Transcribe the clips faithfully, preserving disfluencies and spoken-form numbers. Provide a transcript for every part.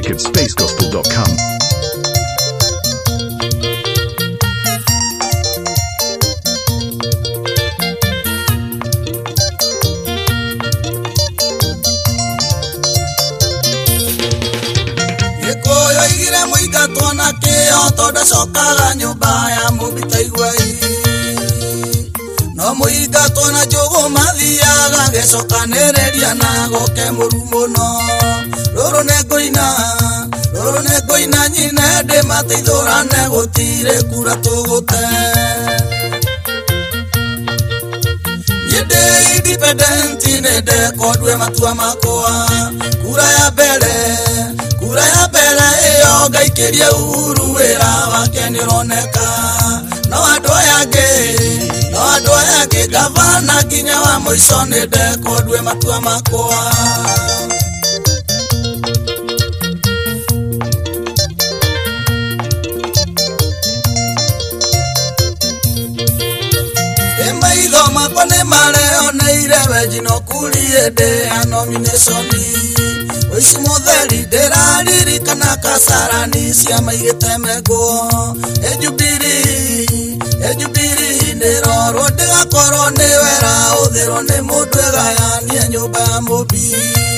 music at space gospel dot com. Tona keo toda sokaga nyumba ya mubitaigwai no muiga tona jogo mathiaga gecokanereria na goke murumono roro negoina roro negoina nyine de mateithorane gutire kura tugute yede independent ne de kodwe matua makoa kura ya bele kura ya bele yo gaikiria uhuru wera wake nironeka no andu yake no andu yake gavana ginya wa muico ni de kodwe matua makoa emaitho makwa ni mareo neire wejino kurie de nomination Oici mutheri ndiraririkana kasarani cia maigite mengo ejubiri ejubiri ndirorwo ndigakorwo ni wera uthirwo ni mundu egayania nyumba ya mubi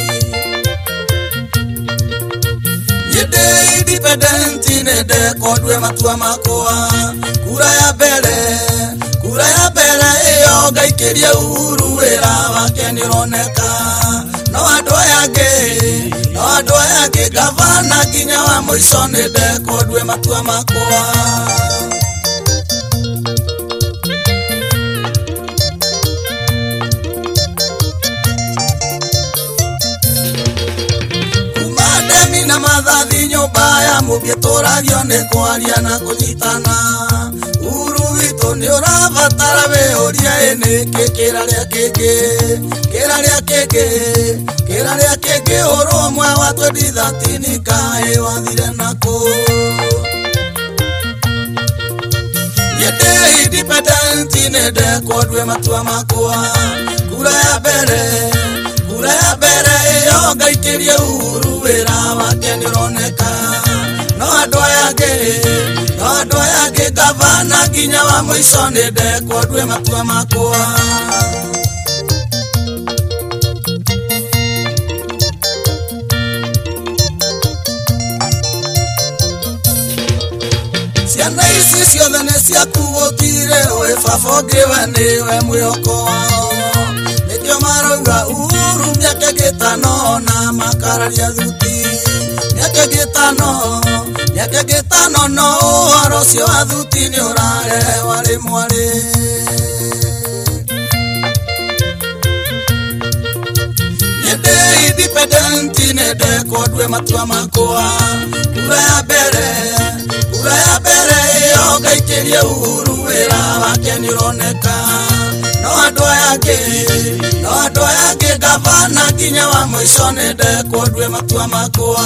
yede independent nende kodwe matua makoa kura ya bele kura ya bele iyo gaikiria uhuru wera wake nironeka no andu yake no andu yake gavana ginya wa muico ni de kodwe matua makoa kumademi na mathathi nyumba ya mubie turagio ni kwaria na kunyitana uru witu ni urabatara wehoria ene kekira ria keke kira ria keke kira ria keke urumwe wa twenty thirteen kae wathire nako yede independent ne de kodwe matua makoa kura ya bere kura ya bere yo gaikiria uhuru wera wake nironeka no andu yake no andu yake gavana ginya wa muico ni de kodwe matua makoa ciana ici ciothe nĩ ciakugũtire we baba ngĩwe nĩwe mwĩhoko wao nĩkĩo marauga uhuru mĩaka gĩtano na makararia thuti mĩaka gĩtano mĩaka gĩtano no ũhoro ũcio wa thuti nĩ ũrarehe warĩ mwarĩ yede independent nende kodwe matua makoa kura ya bere kura ya bere yo gaikiria uhuru wera wake nironeka no andu yake no andu yake gavana ginya wa muico ni de kodwe matua makoa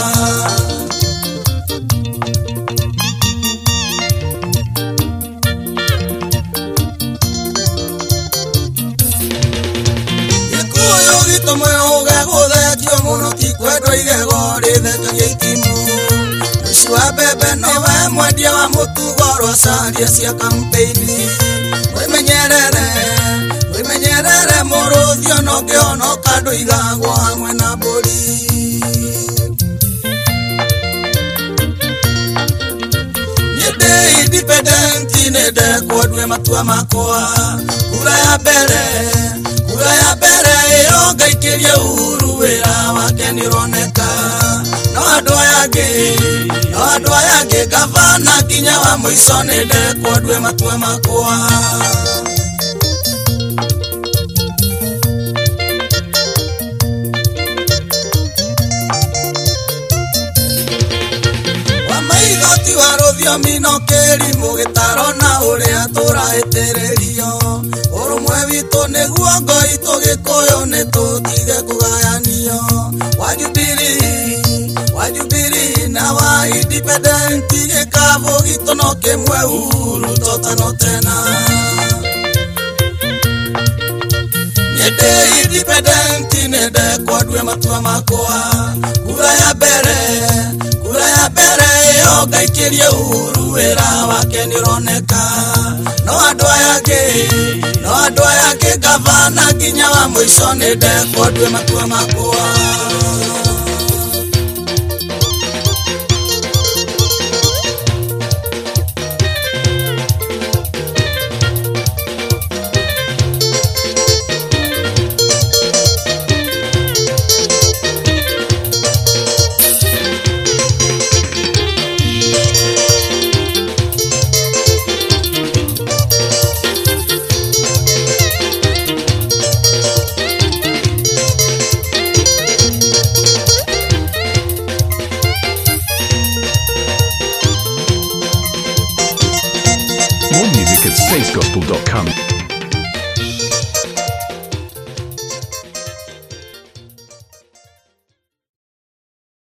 ikuyu gitu mwiuge guthekio muno ti kwendwo igego rithekagia itimu Oici wa bebe niwe mwendia wa mutugo rwa caria cia kampeini wimenyerere wimenyerere muruthio no ngionoka nduigagwo hamwe na mburi yede independent nende kodwe matua makoa kura ya bere kura ya bere yo gaikiria uhuru wera wake nironeka no andu yake no andu yake gavana ginya wa muico ni de kodwe matua makoa wa maigoti wa ruthiomi no kĩrimũ gĩtaro na ũrĩa tũraĩtĩrĩrio ũrũmwe witũ nĩguo ngoi tũgĩkũyũ nĩ tũtige kũgayanio wa Jubilee wa Jubilee na wa independent gĩkabũ gitũ no kĩmwe uhuru totano tena yede independent nende kodwe matua makoa kura ya bere kura ya mbere yo ngaikirie Uhuru wira wake nironeka no andu aya angi no andu aya angi gavana nginya wa mwisho ni ndekwo ndue matua makwa